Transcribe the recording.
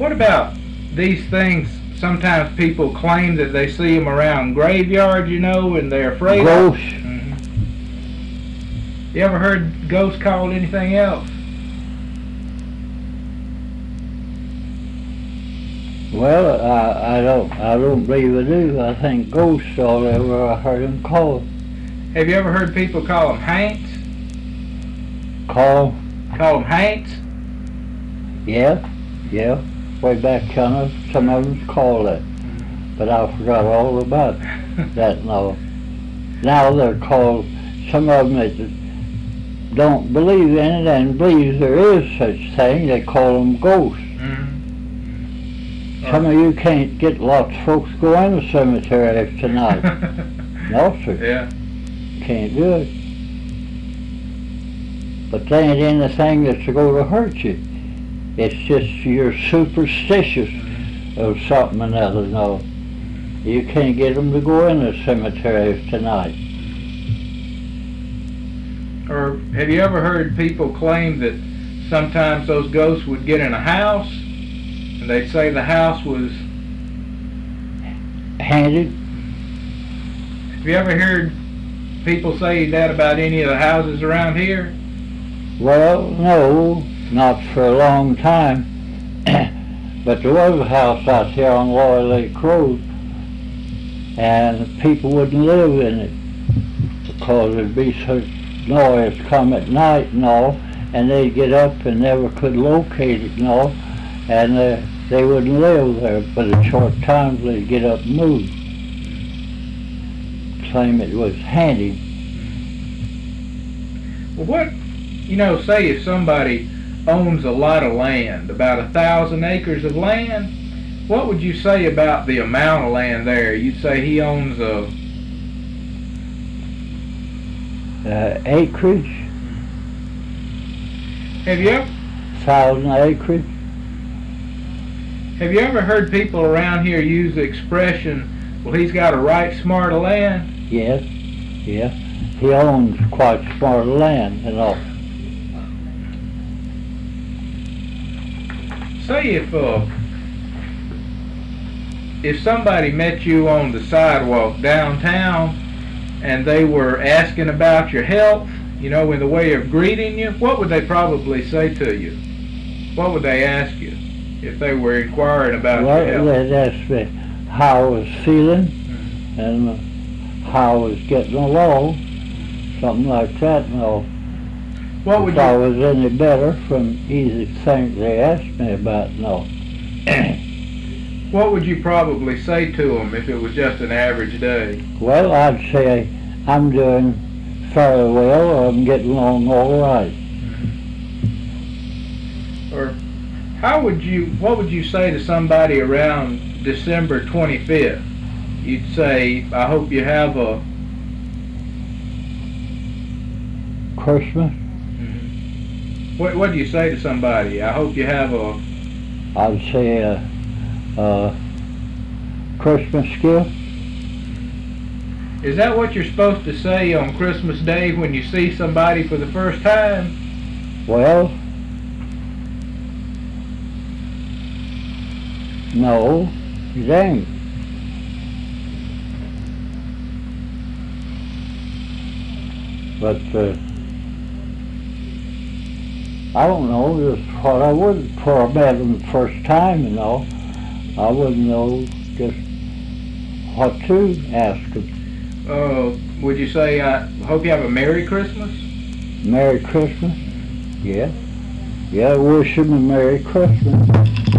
What about these things? Sometimes people claim that they see them around graveyards, and they're afraid Ghosts. of. You ever heard ghosts called anything else? Well, I don't believe I do. I think ghosts all over I heard them called. Have you ever heard people call them haints? Call? Call them haints? Yeah. Way back yonder, some of them's called it. But I forgot all about that now. Now they're called, some of them that don't believe in it and believe there is such thing, they call them ghosts. Some of you can't get lots of folks go in the cemetery tonight. No, sir. Yeah. Can't do it. But they ain't anything that's going to hurt you. It's just you're superstitious of something or another. No, you can't get them to go in the cemetery tonight. Or have you ever heard people claim that sometimes those ghosts would get in a house and they'd say the house was haunted? Have you ever heard people say that about any of the houses around here? Well, no, not for a long time. But there was a house out here on Lower Lake Road, and people wouldn't live in it because there'd be such noise come at night and all, and they'd get up and never could locate it and all, and they wouldn't live there. But in short time they'd get up and move. Claim it was handy. Well, what, say if somebody owns a lot of land, about 1,000 acres of land, what would you say about the amount of land there? You'd say he owns acreage. Have you ever 1,000 acres. Have you ever heard people around here use the expression, well, he's got a right smart of land? Yes, yeah. He owns quite smart land and all. Say if somebody met you on the sidewalk downtown and they were asking about your health, in the way of greeting you, what would they probably say to you? What would they ask you if they were inquiring about your health? Well, they'd ask me how I was feeling and how I was getting along, something like that. No. What would if I was any better from easy things they asked me about, no. What would you probably say to them if it was just an average day? Well, I'd say I'm doing fairly well, or I'm getting along all right. Or what would you say to somebody around December 25th? You'd say, I hope you have a Christmas. What do you say to somebody? I hope you have a... I'd say a Christmas gift. Is that what you're supposed to say on Christmas Day when you see somebody for the first time? Well, no, it ain't. But I don't know just what I would for I met them the first time, I wouldn't know just what to ask them. Would you say, I hope you have a Merry Christmas? Merry Christmas? Yeah. Yeah, I wish them a Merry Christmas.